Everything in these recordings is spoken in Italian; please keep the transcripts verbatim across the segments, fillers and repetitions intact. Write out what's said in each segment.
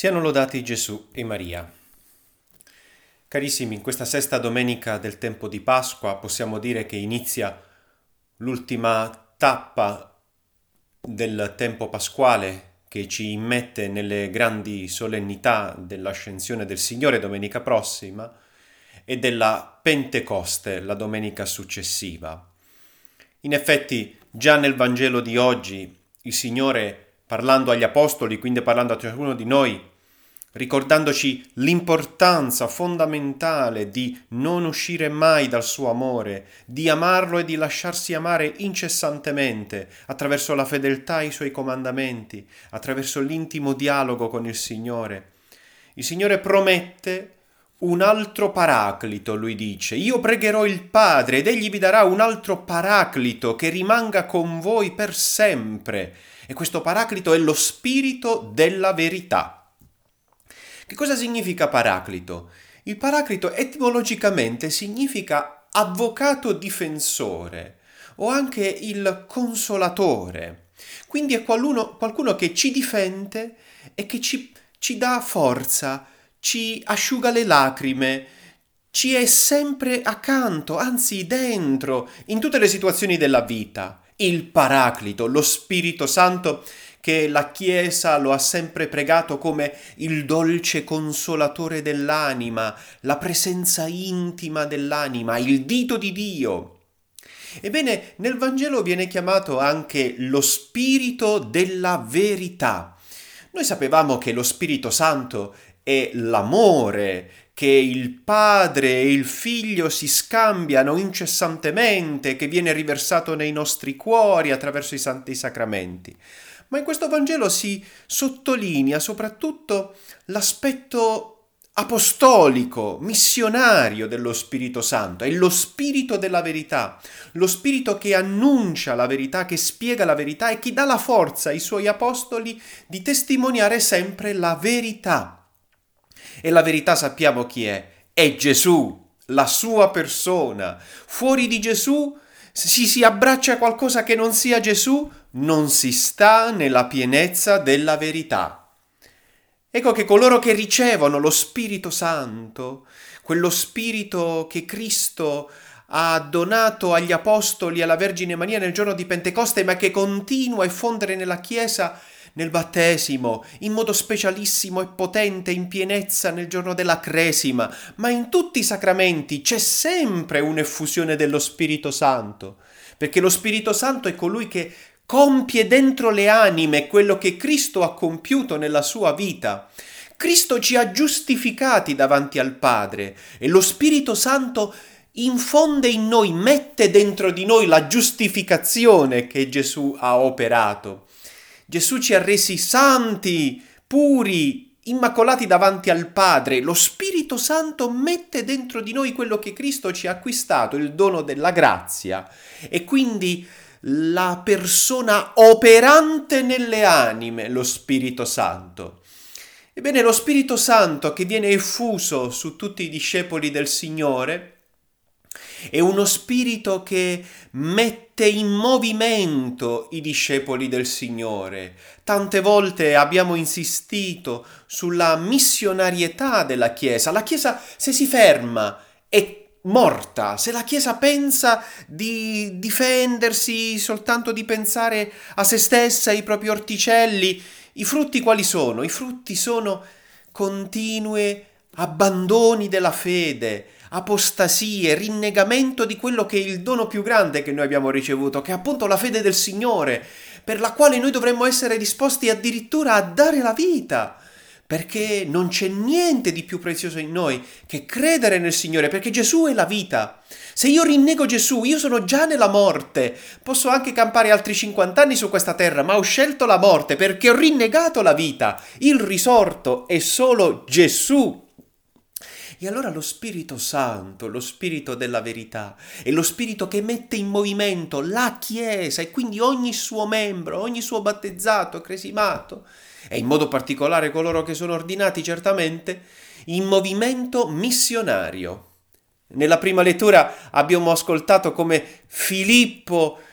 Siano lodati Gesù e Maria. Carissimi, in questa sesta domenica del tempo di Pasqua possiamo dire che inizia l'ultima tappa del tempo pasquale che ci immette nelle grandi solennità dell'ascensione del Signore domenica prossima e della Pentecoste la domenica successiva. In effetti, già nel Vangelo di oggi, il Signore, parlando agli Apostoli, quindi parlando a ciascuno di noi, ricordandoci l'importanza fondamentale di non uscire mai dal suo amore, di amarlo e di lasciarsi amare incessantemente attraverso la fedeltà ai suoi comandamenti, attraverso l'intimo dialogo con il Signore. Il Signore promette un altro paraclito, lui dice: io pregherò il Padre ed egli vi darà un altro paraclito che rimanga con voi per sempre. E questo paraclito è lo Spirito della verità. Che cosa significa paraclito? Il paraclito etimologicamente significa avvocato difensore o anche il consolatore. Quindi è qualcuno, qualcuno che ci difende e che ci, ci dà forza, ci asciuga le lacrime, ci è sempre accanto, anzi dentro, in tutte le situazioni della vita. Il Paraclito, lo Spirito Santo, che la Chiesa lo ha sempre pregato come il dolce consolatore dell'anima, la presenza intima dell'anima, il dito di Dio. Ebbene, nel Vangelo viene chiamato anche lo Spirito della verità. Noi sapevamo che lo Spirito Santo è l'amore, che il Padre e il Figlio si scambiano incessantemente, che viene riversato nei nostri cuori attraverso i santi sacramenti. Ma in questo Vangelo si sottolinea soprattutto l'aspetto apostolico, missionario dello Spirito Santo, è lo Spirito della verità, lo Spirito che annuncia la verità, che spiega la verità e che dà la forza ai suoi apostoli di testimoniare sempre la verità. E la verità sappiamo chi è? È Gesù, la sua persona. Fuori di Gesù, se si, si abbraccia a qualcosa che non sia Gesù, non si sta nella pienezza della verità. Ecco che coloro che ricevono lo Spirito Santo, quello Spirito che Cristo ha donato agli Apostoli e alla Vergine Maria nel giorno di Pentecoste, ma che continua a effondere nella Chiesa nel battesimo, in modo specialissimo e potente, in pienezza nel giorno della Cresima, ma in tutti i sacramenti c'è sempre un'effusione dello Spirito Santo, perché lo Spirito Santo è colui che compie dentro le anime quello che Cristo ha compiuto nella sua vita. Cristo ci ha giustificati davanti al Padre e lo Spirito Santo infonde in noi, mette dentro di noi la giustificazione che Gesù ha operato. Gesù ci ha resi santi, puri, immacolati davanti al Padre. Lo Spirito Santo mette dentro di noi quello che Cristo ci ha acquistato, il dono della grazia, e quindi la persona operante nelle anime, lo Spirito Santo. Ebbene, lo Spirito Santo che viene effuso su tutti i discepoli del Signore è uno spirito che mette in movimento i discepoli del Signore. Tante volte abbiamo insistito sulla missionarietà della Chiesa. La Chiesa, se si ferma, è morta. Se la Chiesa pensa di difendersi soltanto di pensare a se stessa, ai propri orticelli, i frutti quali sono? I frutti sono continue abbandoni della fede, apostasie, rinnegamento di quello che è il dono più grande che noi abbiamo ricevuto, che è appunto la fede del Signore, per la quale noi dovremmo essere disposti addirittura a dare la vita, perché non c'è niente di più prezioso in noi che credere nel Signore, perché Gesù è la vita. Se io rinnego Gesù, io sono già nella morte. Posso anche campare altri cinquanta anni su questa terra, ma ho scelto la morte perché ho rinnegato la vita. Il risorto è solo Gesù. E allora lo Spirito Santo, lo Spirito della verità, è lo Spirito che mette in movimento la Chiesa e quindi ogni suo membro, ogni suo battezzato, cresimato, e in modo particolare coloro che sono ordinati certamente, in movimento missionario. Nella prima lettura abbiamo ascoltato come Filippo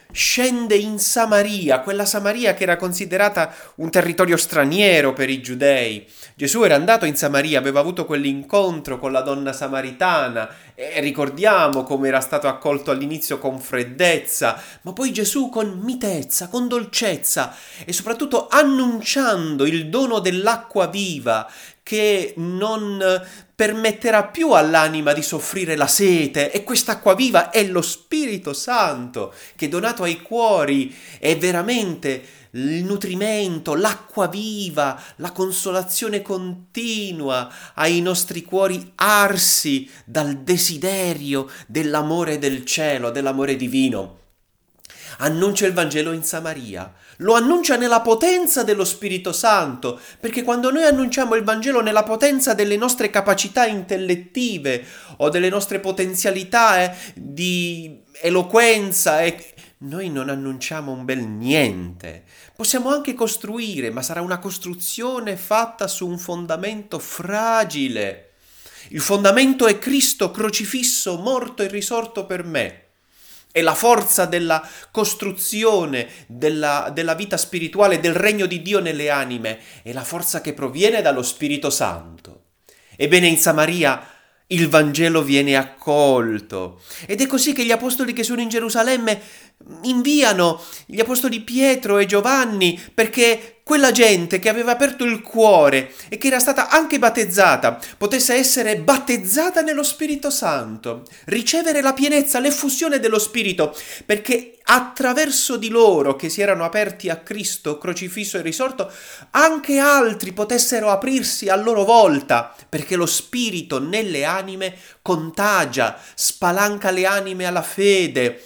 scende in Samaria, quella Samaria che era considerata un territorio straniero per i giudei. Gesù era andato in Samaria, aveva avuto quell'incontro con la donna samaritana e ricordiamo come era stato accolto all'inizio con freddezza, ma poi Gesù con mitezza, con dolcezza e soprattutto annunciando il dono dell'acqua viva che non permetterà più all'anima di soffrire la sete, e quest'acqua viva è lo Spirito Santo che donato ai cuori è veramente il nutrimento, l'acqua viva, la consolazione continua ai nostri cuori arsi dal desiderio dell'amore del cielo, dell'amore divino. Annuncia il Vangelo in Samaria, lo annuncia nella potenza dello Spirito Santo, perché quando noi annunciamo il Vangelo nella potenza delle nostre capacità intellettive o delle nostre potenzialità eh, di eloquenza, eh, noi non annunciamo un bel niente. Possiamo anche costruire, ma sarà una costruzione fatta su un fondamento fragile. Il fondamento è Cristo crocifisso, morto e risorto per me. E la forza della costruzione della, della vita spirituale, del regno di Dio nelle anime, è la forza che proviene dallo Spirito Santo. Ebbene, in Samaria il Vangelo viene accolto. Ed è così che gli apostoli che sono in Gerusalemme inviano gli apostoli Pietro e Giovanni, perché quella gente che aveva aperto il cuore e che era stata anche battezzata potesse essere battezzata nello Spirito Santo, ricevere la pienezza, l'effusione dello Spirito, perché attraverso di loro che si erano aperti a Cristo crocifisso e risorto, anche altri potessero aprirsi a loro volta, perché lo Spirito nelle anime contagia, spalanca le anime alla fede,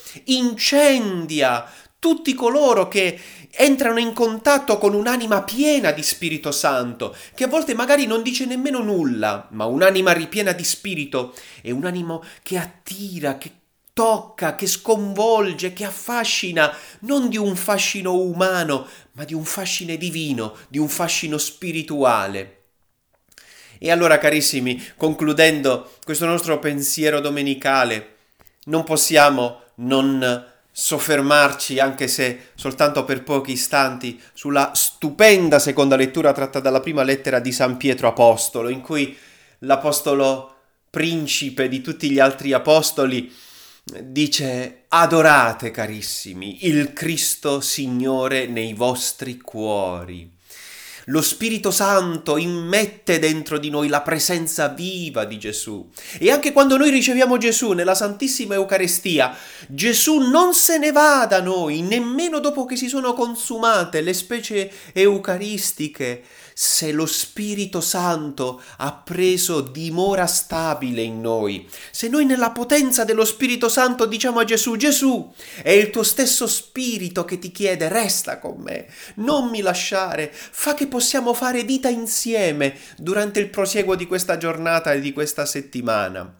incendia tutti coloro che entrano in contatto con un'anima piena di Spirito Santo, che a volte magari non dice nemmeno nulla, ma un'anima ripiena di Spirito è un'anima che attira, che tocca, che sconvolge, che affascina, non di un fascino umano, ma di un fascino divino, di un fascino spirituale. E allora, carissimi, concludendo questo nostro pensiero domenicale, non possiamo non soffermarci, anche se soltanto per pochi istanti, sulla stupenda seconda lettura tratta dalla prima lettera di San Pietro Apostolo, in cui l'apostolo principe di tutti gli altri apostoli dice: adorate, carissimi, il Cristo Signore nei vostri cuori. Lo Spirito Santo immette dentro di noi la presenza viva di Gesù. E anche quando noi riceviamo Gesù nella Santissima Eucaristia, Gesù non se ne va da noi, nemmeno dopo che si sono consumate le specie eucaristiche, se lo Spirito Santo ha preso dimora stabile in noi. Se noi nella potenza dello Spirito Santo diciamo a Gesù: Gesù, è il tuo stesso Spirito che ti chiede: resta con me, non mi lasciare, fa che possiamo fare vita insieme durante il prosieguo di questa giornata e di questa settimana.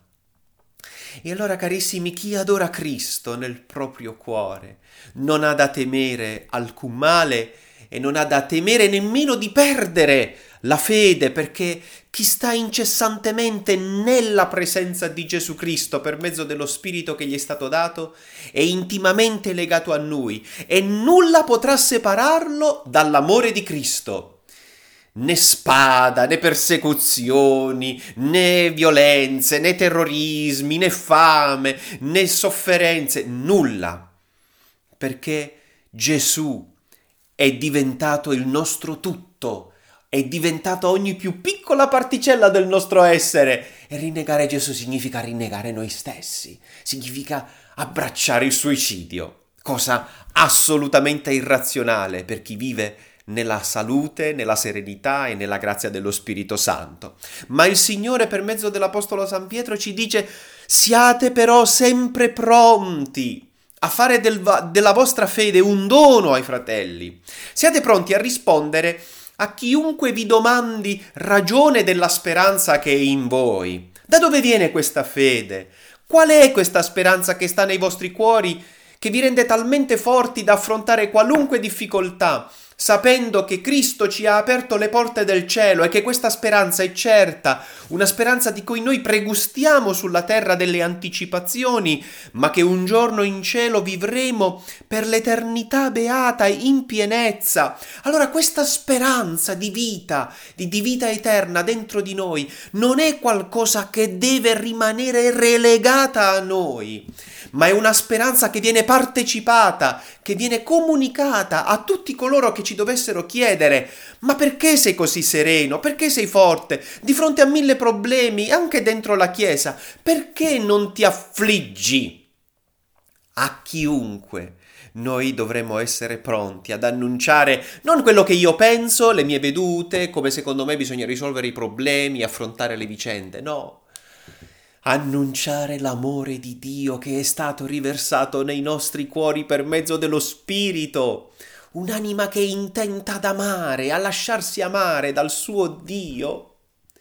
E allora, carissimi, chi adora Cristo nel proprio cuore non ha da temere alcun male e non ha da temere nemmeno di perdere la fede, perché chi sta incessantemente nella presenza di Gesù Cristo per mezzo dello Spirito che gli è stato dato è intimamente legato a noi e nulla potrà separarlo dall'amore di Cristo. Né spada, né persecuzioni, né violenze, né terrorismi, né fame, né sofferenze, nulla. Perché Gesù è diventato il nostro tutto, è diventato ogni più piccola particella del nostro essere. E rinnegare Gesù significa rinnegare noi stessi, significa abbracciare il suicidio, cosa assolutamente irrazionale per chi vive nella salute, nella serenità e nella grazia dello Spirito Santo. Ma il Signore, per mezzo dell'Apostolo San Pietro, ci dice: siate però sempre pronti a fare del, della vostra fede un dono ai fratelli. Siate pronti a rispondere a chiunque vi domandi ragione della speranza che è in voi. Da dove viene questa fede? Qual è questa speranza che sta nei vostri cuori, che vi rende talmente forti da affrontare qualunque difficoltà, sapendo che Cristo ci ha aperto le porte del cielo e che questa speranza è certa, una speranza di cui noi pregustiamo sulla terra delle anticipazioni, ma che un giorno in cielo vivremo per l'eternità beata in pienezza. Allora questa speranza di vita, di, di vita eterna dentro di noi, non è qualcosa che deve rimanere relegata a noi, ma è una speranza che viene partecipata, che viene comunicata a tutti coloro che ci dovessero chiedere: ma perché sei così sereno? Perché sei forte? Di fronte a mille problemi, anche dentro la Chiesa, perché non ti affliggi? A chiunque noi dovremmo essere pronti ad annunciare non quello che io penso, le mie vedute, come secondo me bisogna risolvere i problemi, affrontare le vicende, no. Annunciare l'amore di Dio che è stato riversato nei nostri cuori per mezzo dello Spirito. Un'anima che è intenta ad amare, a lasciarsi amare dal suo Dio.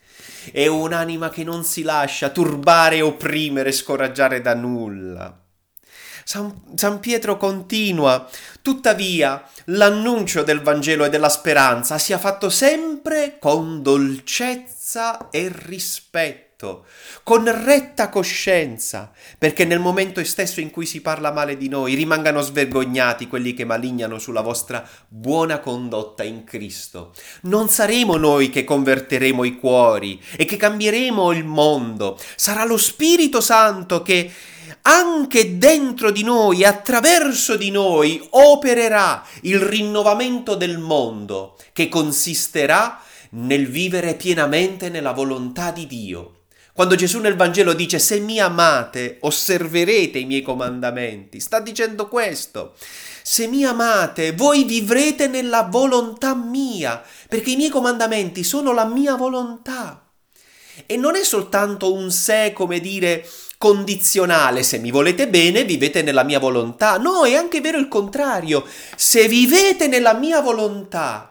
È un'anima che non si lascia turbare, opprimere, scoraggiare da nulla. San, San Pietro continua: tuttavia l'annuncio del Vangelo e della speranza sia fatto sempre con dolcezza e rispetto, con retta coscienza, perché nel momento stesso in cui si parla male di noi rimangano svergognati quelli che malignano sulla vostra buona condotta in Cristo. Non saremo noi che converteremo i cuori e che cambieremo il mondo, sarà lo Spirito Santo che anche dentro di noi, attraverso di noi, opererà il rinnovamento del mondo, che consisterà nel vivere pienamente nella volontà di Dio. Quando Gesù nel Vangelo dice: se mi amate, osserverete i miei comandamenti, sta dicendo questo. Se mi amate, voi vivrete nella volontà mia, perché i miei comandamenti sono la mia volontà. E non è soltanto un se, come dire, condizionale: se mi volete bene, vivete nella mia volontà. No, è anche vero il contrario. Se vivete nella mia volontà,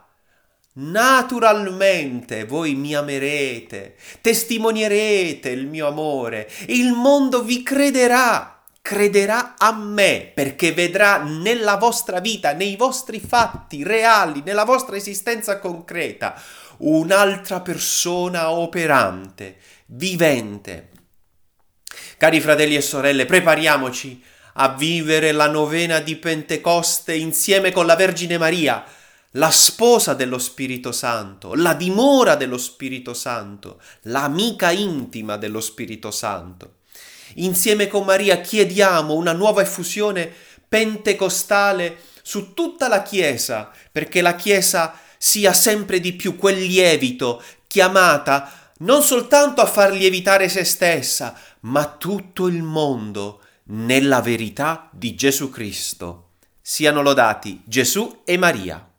naturalmente voi mi amerete, testimonierete il mio amore, il mondo vi crederà, crederà a me, perché vedrà nella vostra vita, nei vostri fatti reali, nella vostra esistenza concreta, un'altra persona operante, vivente. Cari fratelli e sorelle, prepariamoci a vivere la novena di Pentecoste insieme con la Vergine Maria, la sposa dello Spirito Santo, la dimora dello Spirito Santo, l'amica intima dello Spirito Santo. Insieme con Maria chiediamo una nuova effusione pentecostale su tutta la Chiesa, perché la Chiesa sia sempre di più quel lievito chiamata non soltanto a far lievitare se stessa, ma tutto il mondo nella verità di Gesù Cristo. Siano lodati Gesù e Maria.